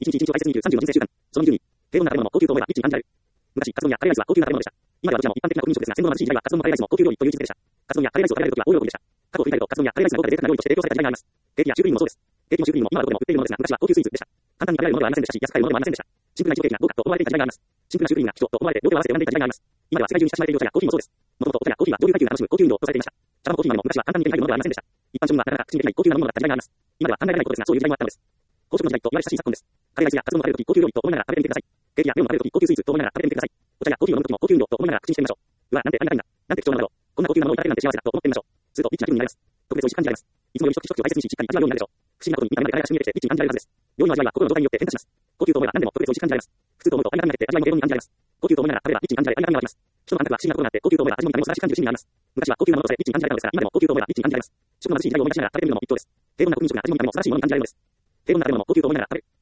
日1日を排泄20、30の人生習慣。その2に、低温な食べ物も高級と思えば、リッチに感じられる。昔、カツ丼やカレーライスは高級な食べ物でした。今ではどちらも一般的な国民食ですが、戦後の貧しい時代はカツ丼もカレーライスも高級料理という時代でした。カツ丼やカレーライスを食べられる時は大喜びでした。過去を振り返ると、カツ丼やカレーライスが豪華で贅沢な料理として提供された時代があります。ケーキやシュークリームもそうです。ケーキもシュークリームも今はどこでも売っているものですが、昔は高級スイーツでした。簡単に食べられるものではありませんでしたし、安く買えるものでもありませんでした。シンプルな一度ケーキが豪華と思われていた時代があります。シンプルなシュークリームが貴重と思われて両手を合わせて選んでいた時代があります。今では世界中に親しまれているお茶やコーヒーもそうです。もともとお茶やコーヒーは上流階級が楽しむ高級運動とされていました。茶のコーヒーなども昔は簡単に手に入るものではありませんでした。一般庶民はなかなか口にできない高級なものだった時代があります。今では考えられないことですが、そういう時代もあったのです。高速の時代と言われた親しい昨今です。カレーライスやカツ丼を食べるとき高級料理と思いながら食べてみてください。ケーキやメロンを食べるとき高級スイーツと思いながら食べてみてください。お茶やコーヒーを飲むときも高級運動と思いながら口にしてみましょう。うわ、なんてありがたいんだ。なんて貴重なものだろう。こんな高級なものをいただけるなんて幸せだと思ってみましょう。するとリッチな気分になります。特別美味しく感じられます。いつもより一口一口を大切にし、しっかり味わうようになるでしょう。不思議なことに見た目まで体が染み出てきてリッチに感じられるはずです。料理の味わいは心の状態によって変化します。高級と思えば何でも特別美味しく感じられます。普通と思うとありがたみが出て味わいも低温に感じられます。高級と思いながら食べればリッチに感じられありがたみがあります。人の感覚は不思議なことがあって高級と思えば味も見た目も素晴らしく感じる心理があります。昔は高級なものとしてリッチに感じられたのですが、今でも高級と思えばリッチに感じられます。食の貧しい時代を思い出しながら食べてみるのも一等です。低温な国民食が味も見た目も素晴らしいものに感じられるのです。低温な食べ物も高級と思いながら食べる。